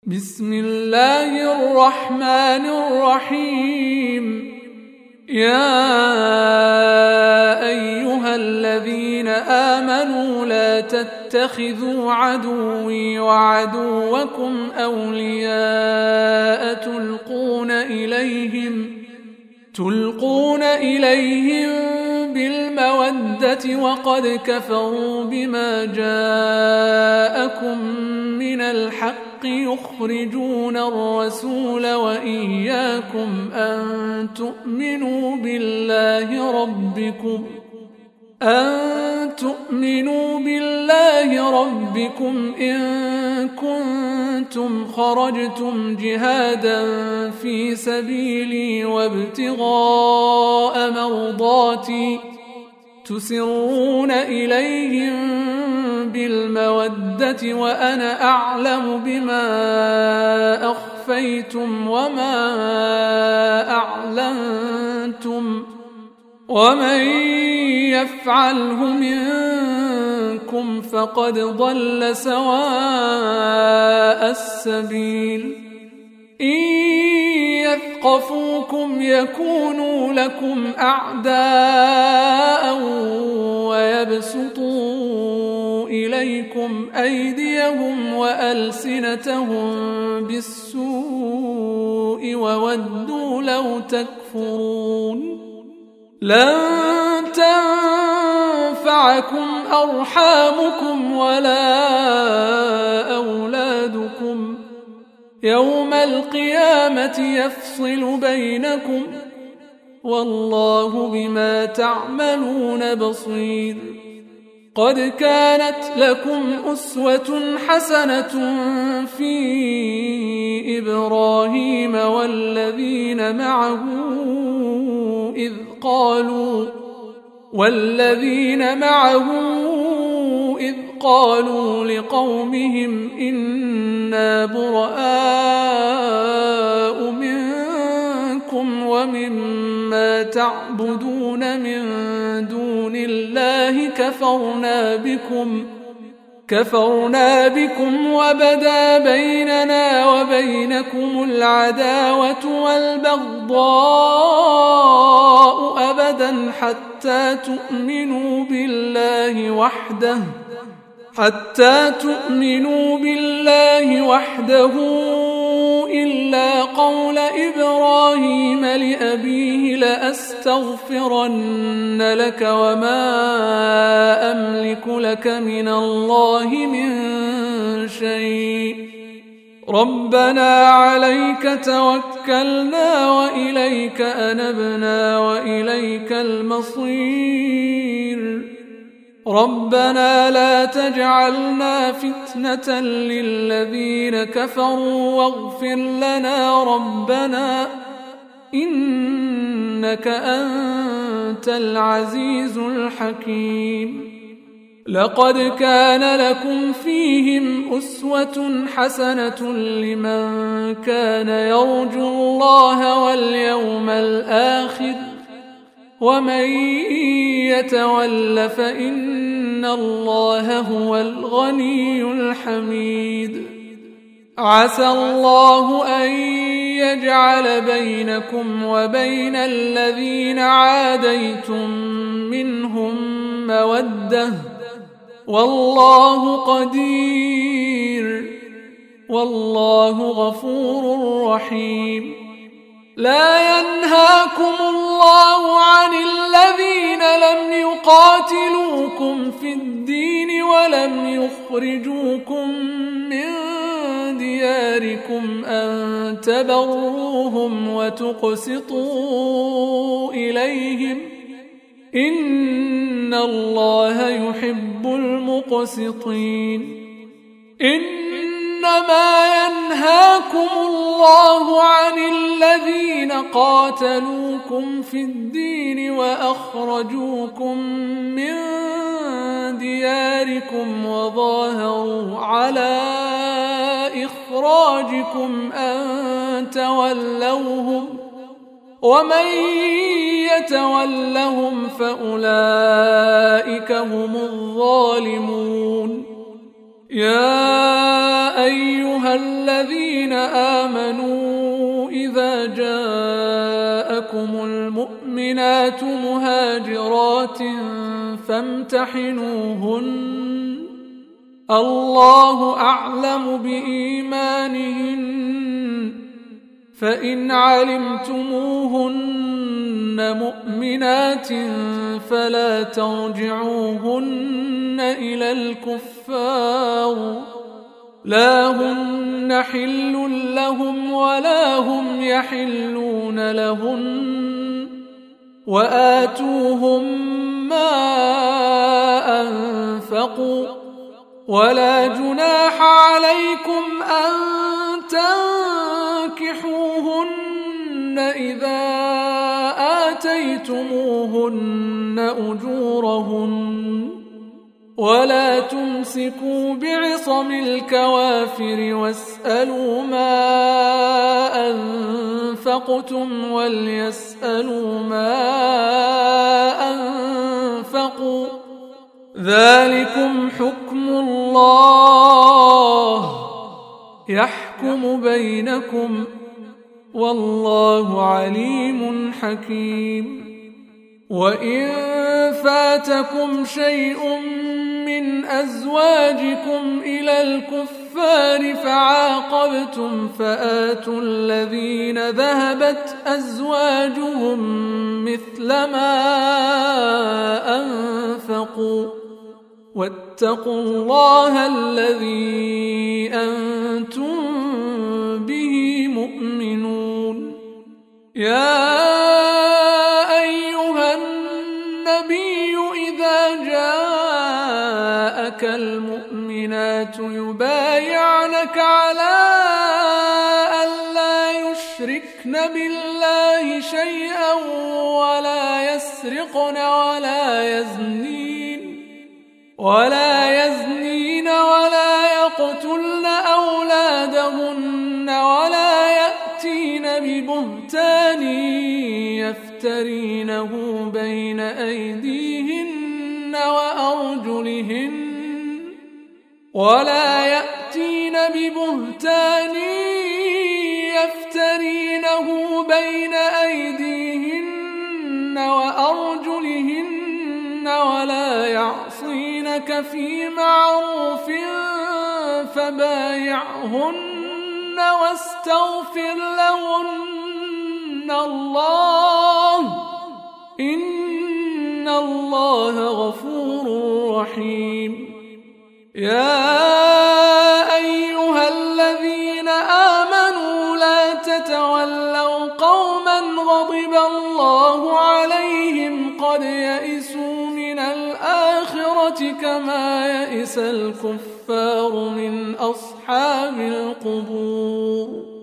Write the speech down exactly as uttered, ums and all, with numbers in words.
بسم الله الرحمن الرحيم. يا أيها الذين آمنوا لا تتخذوا عدوي وعدوكم أولياء تلقون إليهم تلقون إليهم بالمودة وقد كفروا بما جاءكم من الحق يخرجون الرسول وإياكم أن تؤمنوا بالله ربكم أن تؤمنوا بالله ربكم إن كنتم خرجتم جهادا في سبيلي وابتغاء مرضاتي تسرون إليهم بالمودة وأنا أعلم بما أخفيتم وما أعلنتم ومن يفعله منكم فقد ضل سواء السبيل. إن يثقفوكم يكونوا لكم أعداء ويبسطوا إليكم أيديهم وألسنتهم بالسوء وودوا لو تكفرون. لن تنفعكم أرحامكم ولا أولادكم يوم القيامة يفصل بينكم والله بما تعملون بصير. قد كانت لكم أسوة حسنة في إبراهيم والذين معه إذ قالوا والذين معه إذ قالوا لقومهم إنا براء منكم ومما تعبدون من دون الله كفرنا بكم كفرنا بكم وبدا بيننا وبينكم العداوة والبغضاء أبدا حتى تؤمنوا بالله وحده حتى تؤمنوا بالله وحده إلا قول إبراهيم لأبيه لأستغفرن لك وما أملك لك من الله من شيء ربنا عليك توكلنا وإليك أنبنا وإليك المصير. ربنا لا تجعلنا فتنة للذين كفروا واغفر لنا ربنا إنك أنت العزيز الحكيم. لقد كان لكم فيهم أسوة حسنة لمن كان يرجو الله واليوم الآخر ومن يتول فإن الله هو الغني الحميد. عسى الله أن يجعل بينكم وبين الذين عاديتم منهم مودة والله قدير والله غفور رحيم. لا ينهاكم الله عن الذين لم يقاتلوكم في الدين ولم يخرجوكم من دياركم أن تبروهم وتقسطوا إليهم إن الله يحب المقسطين. إنما ينهاكم الله عن الذين قاتلوكم في الدين وأخرجوكم من دياركم وظاهروا على إخراجكم أن تولوهم ومن يتولهم فأولئك هم الظالمون. يا أيها الذين آمنوا إذا جاءكم المؤمنات مهاجرات فامتحنوهن الله أعلم بإيمانهن فإن علمتموهن مؤمنات فلا ترجعوهن إلى الكفار لا هن حل لهم ولا هم يحلون لهن وآتوهم ما أنفقوا ولا جناح عليكم أن تنكحوهن إذا آتيتموهن أجورهن ولا تمسكوا بعصم الكوافر واسألوا ما أنفقتم وليسألوا ما أنفقوا ذلكم حكم الله يحكم بينكم والله عليم حكيم وإن فاتكم شيء من أزواجكم إلى الكفار فعاقبتم فآتوا الذين ذهبت أزواجهم مثل ما أنفقوا واتقوا الله الذي أنتم به مؤمنون يا أيها النبي إذا جاءك المؤمنات يبايعنك على أن لا يشركن بالله شيئا ولا يسرقن ولا يزنين ولا يزنين ولا يقتلن أولادهن ولا يأتين ببهتان يفترينه بين أيديهن وأرجلهن ولا يأتين ببهتان يفترينه بين أيديهن وأرجلهن ولا يعصينك في معروف فبايعهن واستغفر لهن الله إن الله غفور رحيم يا أيها الذين آمنوا لا تتولوا قوما غضب الله عليهم قد يئسوا من الآخرة كما يئس الكفار من أصحاب القبور